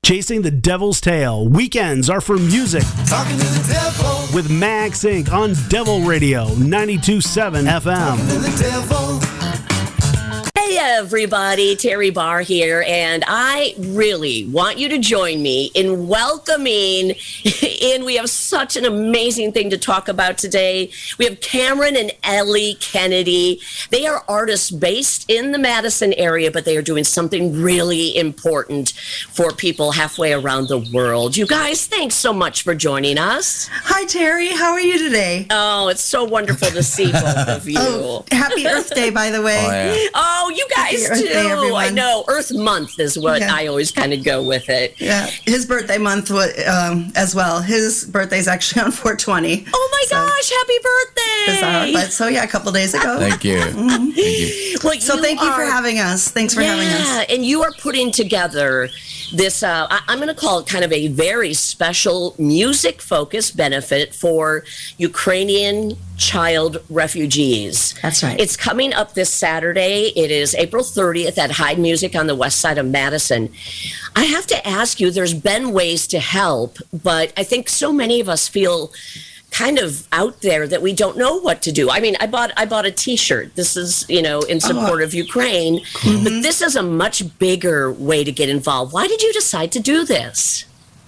Chasing the Devil's Tail. Weekends are for music. Talking to the devil. With Max Inc. on Devil Radio 92.7 FM. Talking to the devil. Hey everybody, Terry Barr here, and I really want you to join me in welcoming in. We have such an amazing thing to talk about today. We have Cameron and Ellie Kennedy. They are artists based in the Madison area, but they are doing something really important for people halfway around the world. You guys, thanks so much for joining us. Hi, Terry. How are you today? Oh, it's so wonderful to see both of you. Oh, happy Earth Day, by the way. Oh, yeah. Oh, you guys Happy Earth too. Day, everyone. I know. Earth Month is what Yeah. I always kind of go with it. Yeah, his birthday month as well. His birthday's actually on 4/20. Oh my gosh, happy birthday! Bizarre, but so yeah, a couple days ago. Thank you. Thank you. Well, So thank you for having us. Thanks for having us. Yeah, and you are putting together this, I'm going to call it kind of a very special music-focused benefit for Ukrainian child refugees. That's right. It's coming up this Saturday. It is April 30th at Hyde Music on the west side of Madison. I have to ask you, there's been ways to help, but I think so many of us feel kind of out there that we don't know what to do. I mean, I bought a T-shirt. This is, in support of Ukraine, but this is a much bigger way to get involved. Why did you decide to do this?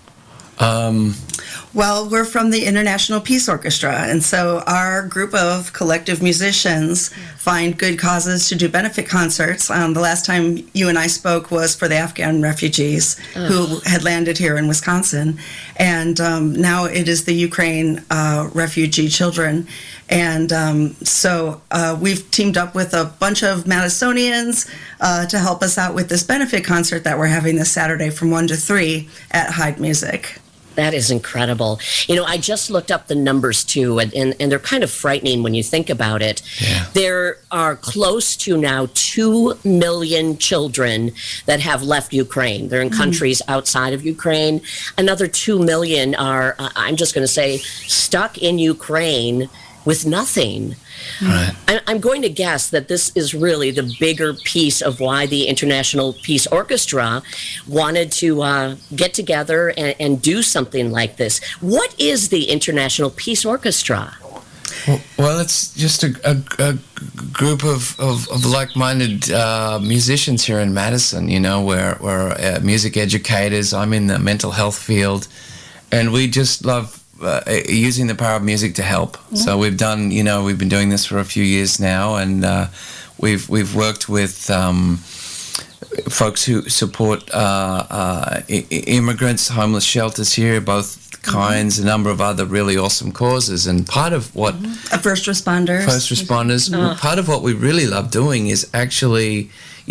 Well, we're from the International Peace Orchestra, and so our group of collective musicians find good causes to do benefit concerts. The last time you and I spoke was for the Afghan refugees who had landed here in Wisconsin, and now it is the Ukraine refugee children. And so we've teamed up with a bunch of Madisonians to help us out with this benefit concert that we're having this Saturday from 1 to 3 at Hyde Music. That is incredible. I just looked up the numbers too, and they're kind of frightening when you think about it. Yeah. There are close to now 2 million children that have left Ukraine. They're in countries outside of Ukraine. Another 2 million are, I'm just going to say, stuck in Ukraine with nothing. Right. I'm going to guess that this is really the bigger piece of why the International Peace Orchestra wanted to get together and do something like this. What is the International Peace Orchestra? Well, it's just a group of like-minded musicians here in Madison. We're music educators. I'm in the mental health field, and we just love using the power of music to help. So we've done, we've been doing this for a few years now, and we've worked with folks who support immigrants, homeless shelters here, both kinds, a number of other really awesome causes. And part of what First responders. Part of what we really love doing is actually,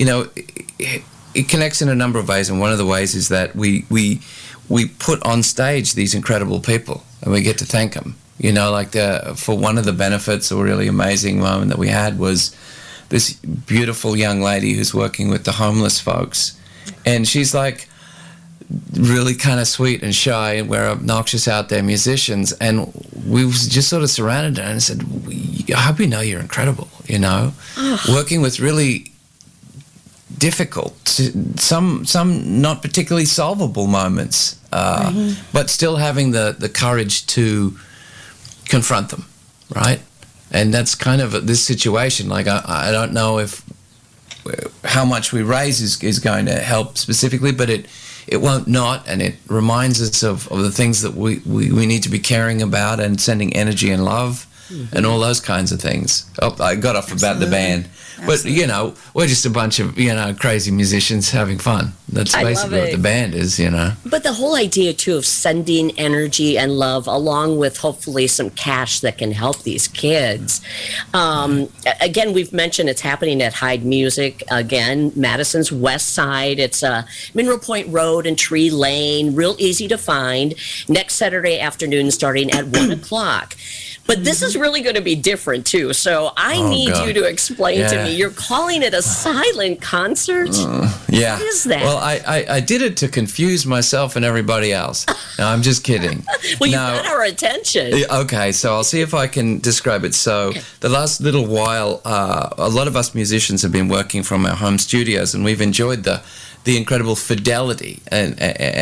it connects in a number of ways, and one of the ways is that we put on stage these incredible people, and we get to thank them. For one of the benefits, a really amazing moment that we had was this beautiful young lady who's working with the homeless folks, and she's like really kind of sweet and shy, and we're obnoxious out there musicians, and we was just sort of surrounded her and said, I hope you know you're incredible, working with really difficult, some not particularly solvable moments, but still having the courage to confront them, right? And that's kind of this situation. Like, I don't know if how much we raise is going to help specifically, but it won't not, and it reminds us of the things that we need to be caring about and sending energy and love and all those kinds of things. Oh, I got off about the band. Absolutely. But, we're just a bunch of, crazy musicians having fun. That's basically what the band is, But the whole idea, too, of sending energy and love along with hopefully some cash that can help these kids. Again, we've mentioned it's happening at Hyde Music. Again, Madison's west side. It's Mineral Point Road and Tree Lane. Real easy to find. Next Saturday afternoon starting at 1 o'clock. But this is really going to be different, too. So I need you to explain to me. You're calling it a silent concert? Yeah. What is that? Well, I did it to confuse myself and everybody else. No, I'm just kidding. Well, you got our attention. Okay, so I'll see if I can describe it. So the last little while, a lot of us musicians have been working from our home studios, and we've enjoyed the the incredible fidelity and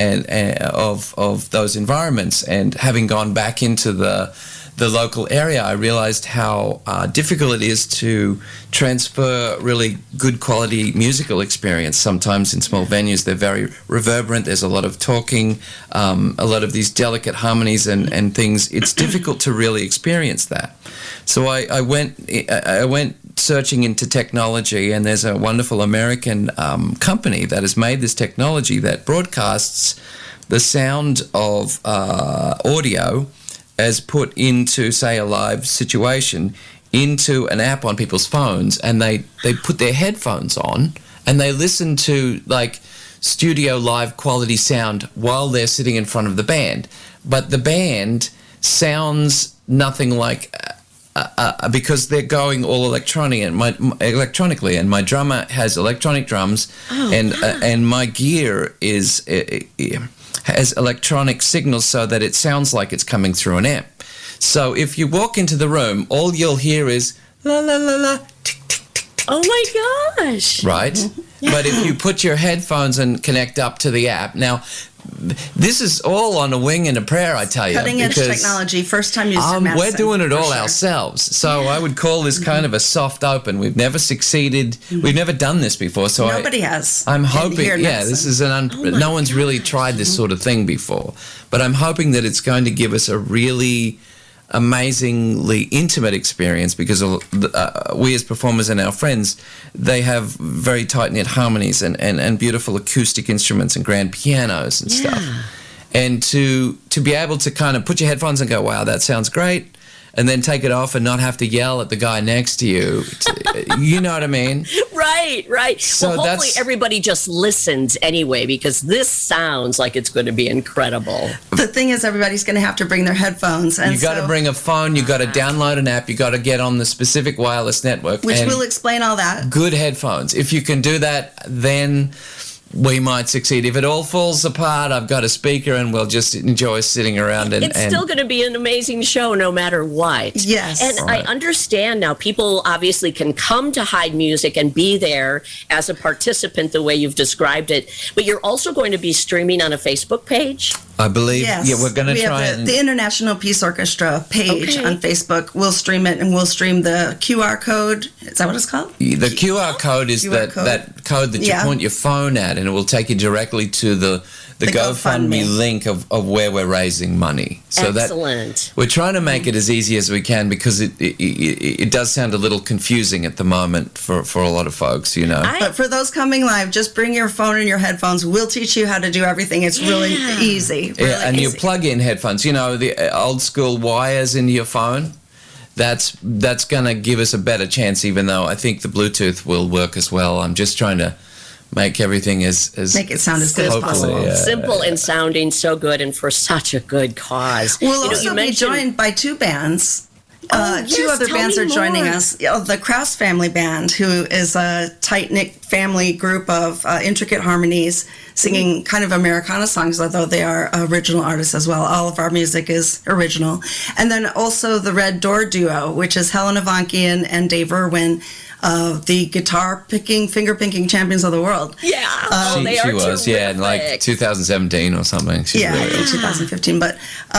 of those environments. And having gone back into the local area, I realized how difficult it is to transfer really good quality musical experience. Sometimes in small venues, they're very reverberant. There's a lot of talking, a lot of these delicate harmonies and things. It's difficult to really experience that. So I went searching into technology, and there's a wonderful American company that has made this technology that broadcasts the sound of audio as put into, say, a live situation into an app on people's phones, and they put their headphones on and they listen to like studio live quality sound while they're sitting in front of the band. But the band sounds nothing like because they're going all electronically, and my drummer has electronic drums, and my gear has electronic signals so that it sounds like it's coming through an amp. So if you walk into the room, all you'll hear is la la la la, tick tick tick tick. Oh my gosh! Right, but if you put your headphones and connect up to the app now. This is all on a wing and a prayer, I tell you. Cutting edge technology, first time used in Madison. We're doing it all ourselves. So I would call this kind of a soft open. We've never succeeded. We've never done this before. So nobody has. I'm hoping, this is no one's really tried this sort of thing before. But I'm hoping that it's going to give us a really amazingly intimate experience, because we as performers and our friends, they have very tight-knit harmonies and beautiful acoustic instruments and grand pianos and stuff. And to be able to kind of put your headphones and go, wow, that sounds great, and then take it off and not have to yell at the guy next to you. You know what I mean? Right. So well, hopefully everybody just listens anyway, because this sounds like it's going to be incredible. The thing is, everybody's going to have to bring their headphones. And you got to bring a phone. You got to download an app. You got to get on the specific wireless network, which will explain all that. Good headphones. If you can do that, then we might succeed. If it all falls apart, I've got a speaker and we'll just enjoy sitting around. It's still going to be an amazing show no matter what. Yes. And I understand now people obviously can come to Hyde Music and be there as a participant the way you've described it, but you're also going to be streaming on a Facebook page? I believe. Yes. Yeah, we're going to try it. The International Peace Orchestra page on Facebook. We'll stream it, and we'll stream the QR code. Is that what it's called? The QR code is that code that you point your phone at, and it will take you directly to the GoFundMe link of where we're raising money. So excellent. We're trying to make it as easy as we can, because it does sound a little confusing at the moment for a lot of folks, you know. But for those coming live, just bring your phone and your headphones. We'll teach you how to do everything. It's really easy. And you plug in headphones. You know, the old school wires into your phone. That's going to give us a better chance, even though I think the Bluetooth will work as well. I'm just trying to make everything as make it sound as good as possible. Simple and sounding so good, and for such a good cause. We'll also be joined by two bands. Two other bands are joining us. The Krause Family Band, who is a tight-knit family group of intricate harmonies singing kind of Americana songs, although they are original artists as well. All of our music is original. And then also the Red Door Duo, which is Helen Avankian and Dave Irwin, the guitar-picking, finger-picking champions of the world. Yeah, she was, in like 2017 or something. In 2015. But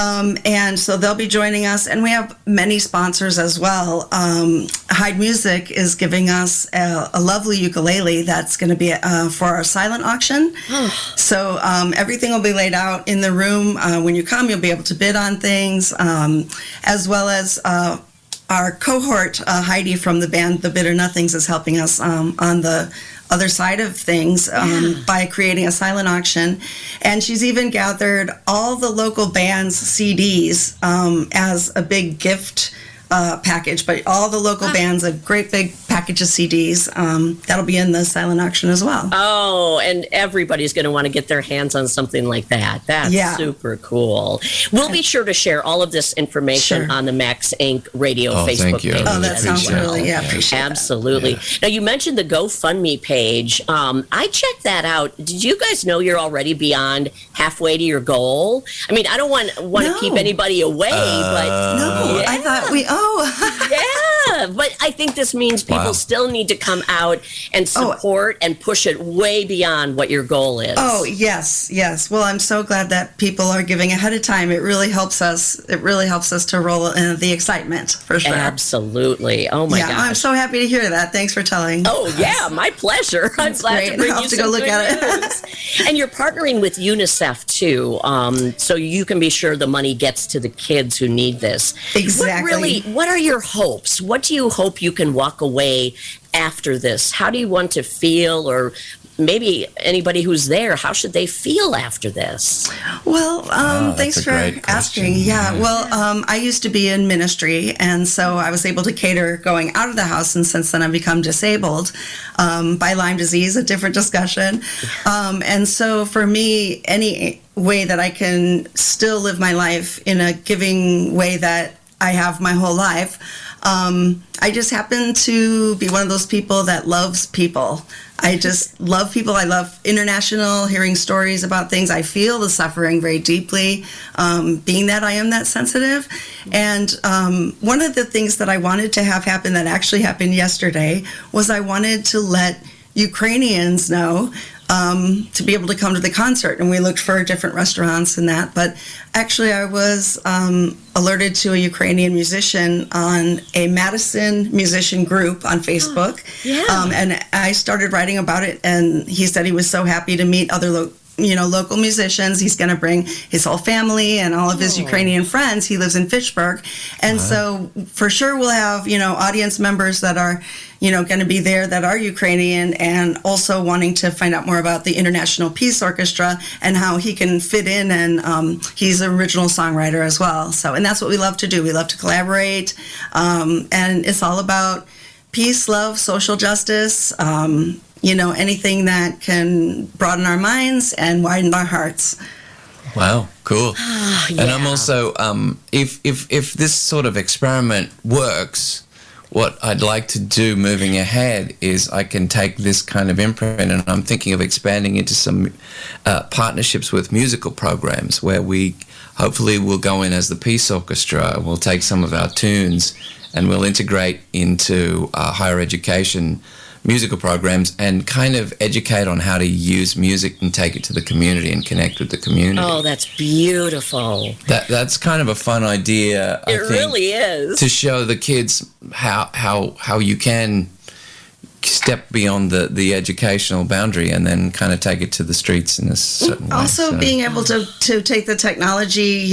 and so they'll be joining us, and we have many sponsors as well. Hyde Music is giving us a lovely ukulele that's going to be for our silent auction. So everything will be laid out in the room. When you come, you'll be able to bid on things, as well as our cohort, Heidi from the band The Bitter Nothings, is helping us on the other side of things by creating a silent auction. And she's even gathered all the local bands' CDs as a big gift package, but all the local bands, a great big package of CDs. That'll be in the silent auction as well. Oh, and everybody's going to want to get their hands on something like that. That's super cool. We'll be sure to share all of this information on the Max Inc. Radio Facebook page. Oh, that sounds really, appreciate Absolutely. That. Now, you mentioned the GoFundMe page. I checked that out. Did you guys know you're already beyond halfway to your goal? I mean, I don't want to keep anybody away, but... No, I thought we... Yeah. Yeah, but I think this means people Wow. still need to come out and support and push it way beyond what your goal is. Oh, yes, yes. Well, I'm so glad that people are giving ahead of time. It really helps us. It really helps us to roll in the excitement, for sure. Absolutely. Oh my yeah, gosh. I'm so happy to hear that. Thanks for telling. Oh yeah, my pleasure. I'm glad great. to bring I'll you have to some go look good at it. news. And you're partnering with UNICEF too, so you can be sure the money gets to the kids who need this. Exactly. What are your hopes? What do you hope you can walk away after this? How do you want to feel, or maybe anybody who's there, how should they feel after this? Well, thanks that's a for great question. asking. Yeah, well, I used to be in ministry, and so I was able to cater going out of the house, and since then I've become disabled by Lyme disease, a different discussion. And so for me, any way that I can still live my life in a giving way that I have my whole life, I just happen to be one of those people that loves people. I just love people. I love international, hearing stories about things. I feel the suffering very deeply, being that I am that sensitive. And one of the things that I wanted to have happen that actually happened yesterday was I wanted to let Ukrainians know to be able to come to the concert, and we looked for different restaurants and that. But actually, I was alerted to a Ukrainian musician on a Madison musician group on Facebook, and I started writing about it. And he said he was so happy to meet other local musicians. He's going to bring his whole family and all of his Ukrainian friends. He lives in Fitchburg. And so for sure we'll have, audience members that are, going to be there that are Ukrainian, and also wanting to find out more about the International Peace Orchestra and how he can fit in. And he's an original songwriter as well. So, and that's what we love to do. We love to collaborate. And it's all about peace, love, social justice, anything that can broaden our minds and widen our hearts. Wow, cool. And I'm also, if this sort of experiment works, what I'd like to do moving ahead is I can take this kind of imprint, and I'm thinking of expanding into some partnerships with musical programs where we hopefully will go in as the Peace Orchestra. We'll take some of our tunes and we'll integrate into higher education musical programs and kind of educate on how to use music and take it to the community and connect with the community. Oh, that's beautiful. That's kind of a fun idea. I think, really is. to show the kids how you can step beyond the educational boundary and then kind of take it to the streets in a certain way. Also, being able to take the technology,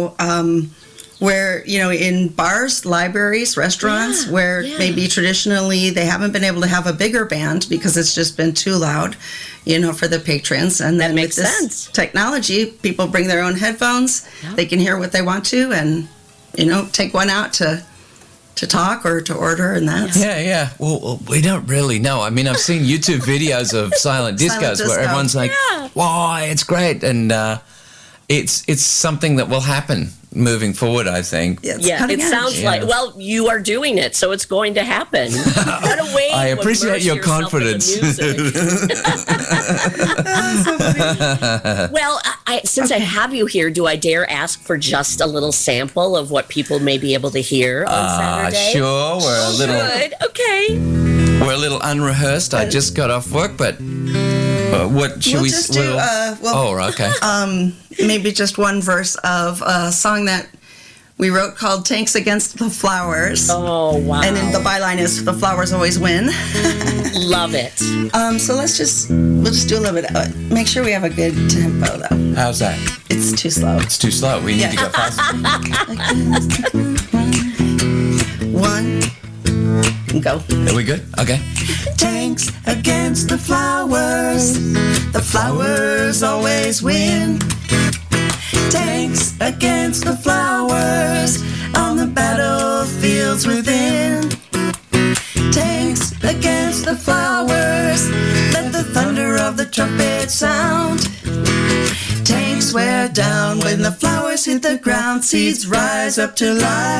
where, in bars, libraries, restaurants, where maybe traditionally they haven't been able to have a bigger band because it's just been too loud, for the patrons. And then makes with this sense. technology, people bring their own headphones, they can hear what they want to, and, take one out to talk or to order, and that's... Yeah. Well, we don't really know. I mean, I've seen YouTube videos of silent discos where everyone's like, wow, it's great. And it's something that will happen moving forward, I think. It sounds like, well, you are doing it, so it's going to happen. What a way I to appreciate your immerse yourself in the music. Well, since I have you here, do I dare ask for just a little sample of what people may be able to hear on Saturday? Sure. We're a little Good. Okay. We're a little unrehearsed. I just got off work, but what should we just do? Okay. Maybe just one verse of a song that we wrote called "Tanks Against the Flowers." Oh, wow. And then the byline is "The flowers always win." Love it. So we'll just do a little bit. Make sure we have a good tempo, though. How's that? It's too slow. It's too slow. We need to go faster. One, go. Are we good? Okay. Tanks against the flowers always win. Tanks against the flowers on the battlefields within. Tanks against the flowers, let the thunder of the trumpet sound. Tanks wear down when the flowers hit the ground, seeds rise up to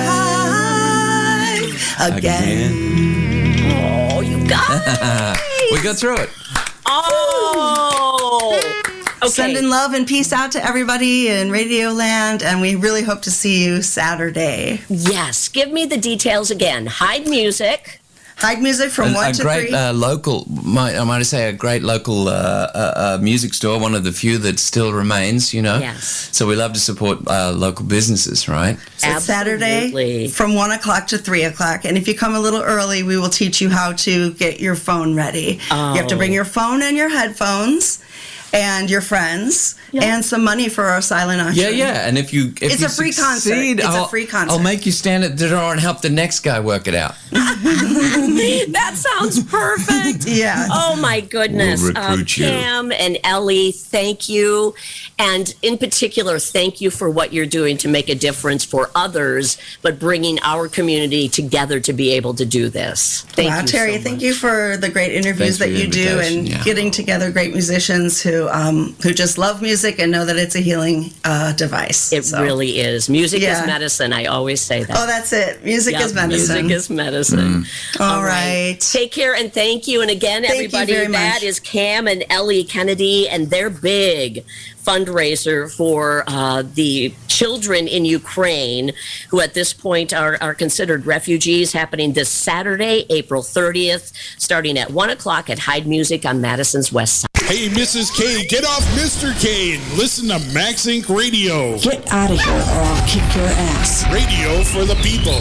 life again. Oh, you got it. We got through it. Oh. Okay. Sending love and peace out to everybody in Radio Land, and we really hope to see you Saturday. Yes. Give me the details again. Hyde Music. Hyde Music from 1 to 3. A great local, I might say, a great local music store, one of the few that still remains, you know. Yes. So we love to support local businesses, right? So it's Saturday Absolutely. from 1 o'clock to 3 o'clock. And if you come a little early, we will teach you how to get your phone ready. Oh. You have to bring your phone and your headphones and your friends and some money for our silent auction. Yeah. And if It's you a free concert. succeed, It's a free concert. I'll make you stand at the door and help the next guy work it out. That sounds perfect. Yeah. Oh my goodness. We'll recruit you. Pam and Ellie, thank you. And in particular, thank you for what you're doing to make a difference for others, but bringing our community together to be able to do this. Thank you, Terry, so thank much. you for the great interviews Thanks for that the you do invitation, and yeah. getting together great musicians who just love music and know that it's a healing device. It So- really is. Music Yeah. is medicine. I always say that. Oh, that's it. Music Yep, is medicine. Music is medicine. All right. Take care and thank you. And again, Thank you everybody, very that much. is Cam and Ellie Kennedy and their big fundraiser for the children in Ukraine who at this point are considered refugees, happening this Saturday, April 30th, starting at 1 o'clock at Hyde Music on Madison's West Side. Hey, Mrs. K, get off Mr. K and listen to Max Inc. Radio. Get out of here or I'll kick your ass. Radio for the people.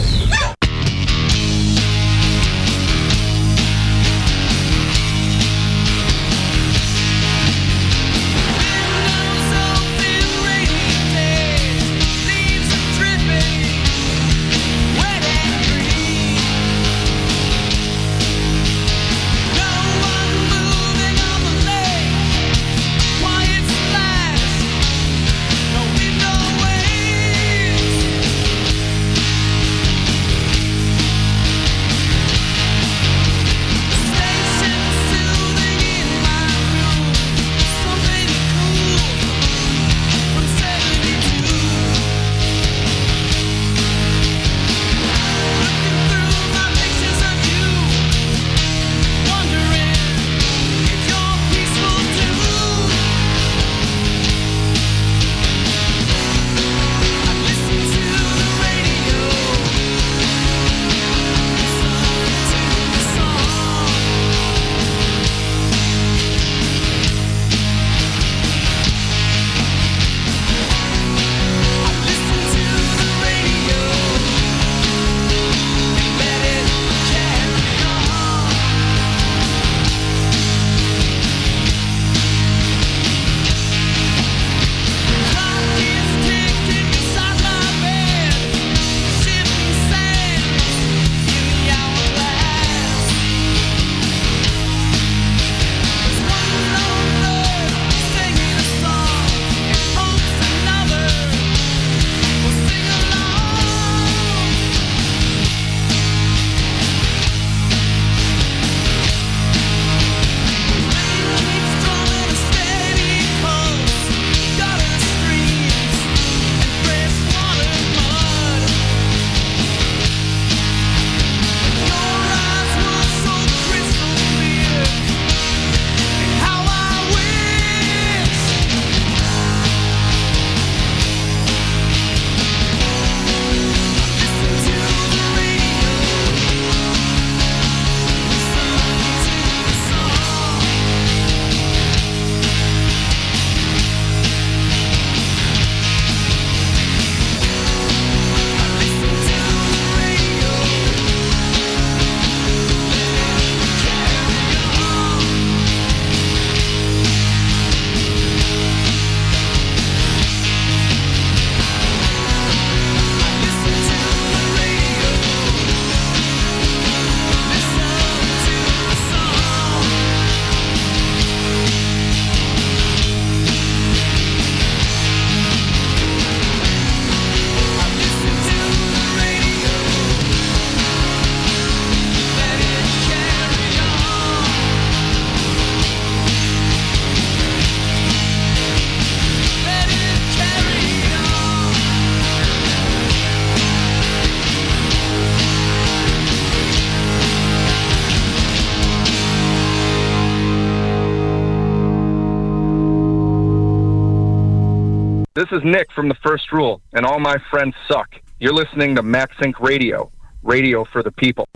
This is Nick from The First Rule, and all my friends suck. You're listening to MaxSync Radio, radio for the people.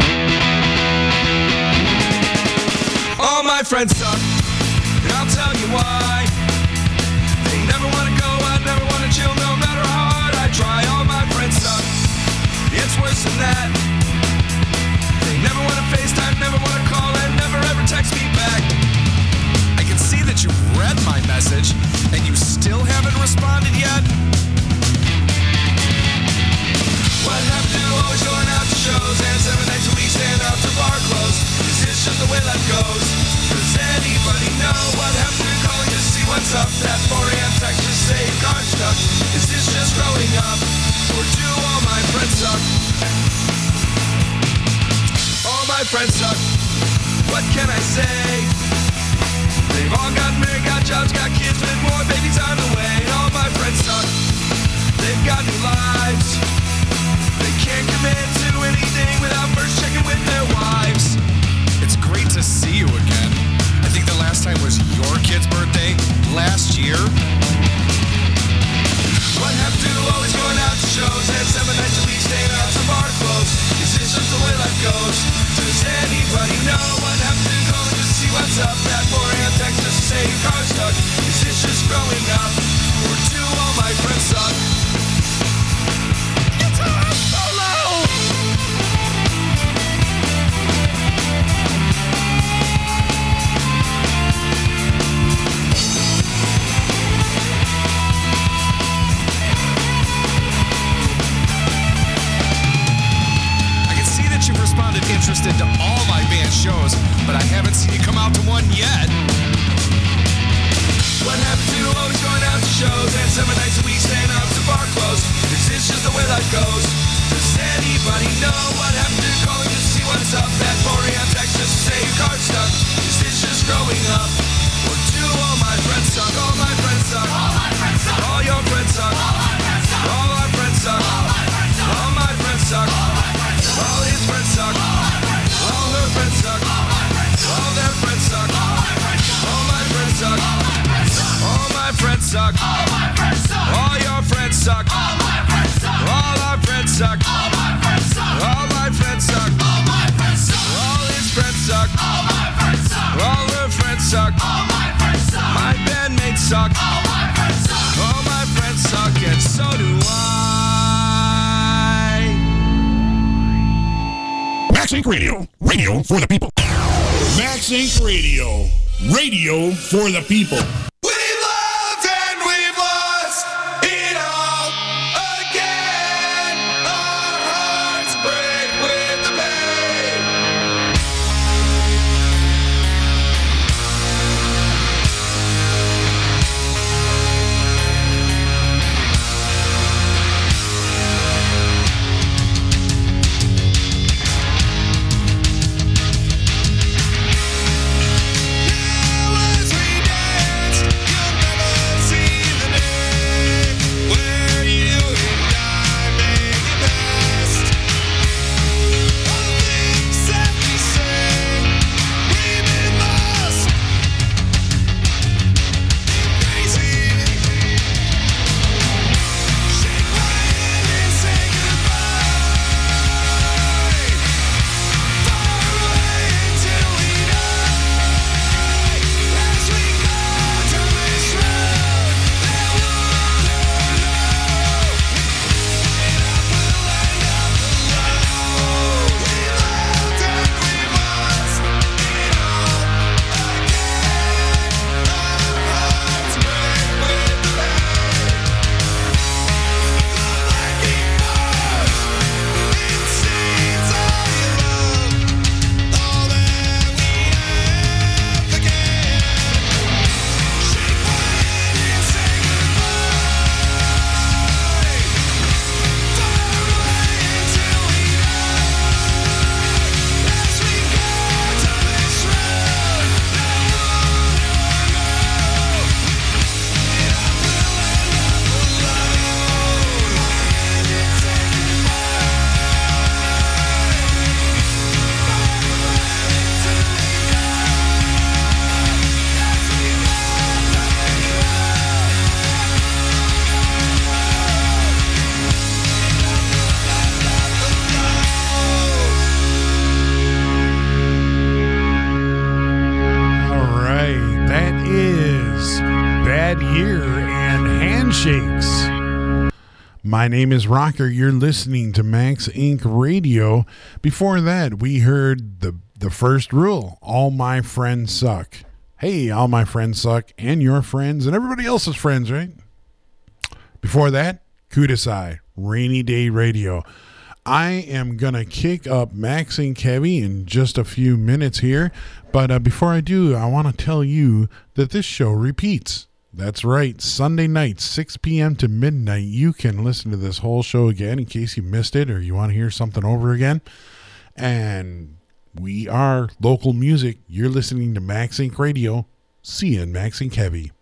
All my friends suck, and I'll tell you why. They never want to go out, never want to chill, no matter how hard I try. All my friends suck, it's worse than that. They never want to FaceTime, never want to call, and never ever text me back. I can see that you read my message, and you still haven't responded yet. What happened to always going out to shows and 7 nights a week staying out to bar close? Is this just the way life goes? Does anybody know what happened to calling to see what's up? That 4 a.m. text to say your car's stuck. Is this just growing up? Or do all my friends suck? All my friends suck. What can I say? They've all got married, got jobs, got kids, with more babies on the way. All my friends suck. They've got new lives. They can't commit to anything without first checking with their wives. It's great to see you again. I think the last time was your kid's birthday last year. What happened to always going out to shows and 7 nights a week staying out to bar close? Is this just the way life goes? Does anybody know what happened to calling to see what's up? That 4 a.m. text just to say your car's stuck. Is this just growing up? Or do all my friends suck? Guitar solo! You've responded interested to all my band shows, but I haven't seen you come out to one yet. What happened to always going out to shows and 7 nights a week staying out to bar close? Is this just the way life goes? Does anybody know what happened to calling to see what's up? That 4 a.m. text just to say your car's stuck. Is this just growing up? Or do all my friends suck? All my friends suck. All my friends suck. All your friends suck. All my friends suck. All our friends suck. All my friends suck. All my friends suck. All his friends suck. All her friends suck. All their friends suck. All my friends suck. All my friends suck. All your friends suck. All our friends suck. All my friends suck. All his friends suck. All her friends suck. My bandmates suck. All my friends suck, and so do I. MaxSync Radio, radio for the people. MaxSync Radio, radio for the people. We've loved and we've lost it all again. Our hearts break with the pain. Now as we dance Milkshakes. My name is Rocker. You're listening to Max Inc. Radio. Before that, we heard the first rule. All my friends suck. Hey, all my friends suck, and your friends, and everybody else's friends, right? Before that, Kudasai, Rainy Day Radio. I am going to kick up Max and Kevy in just a few minutes here, but before I do, I want to tell you that this show repeats. That's right, Sunday night, 6 p.m. to midnight, you can listen to this whole show again in case you missed it or you want to hear something over again. And we are local music. You're listening to Max Inc. Radio. See you in Max and Kevy.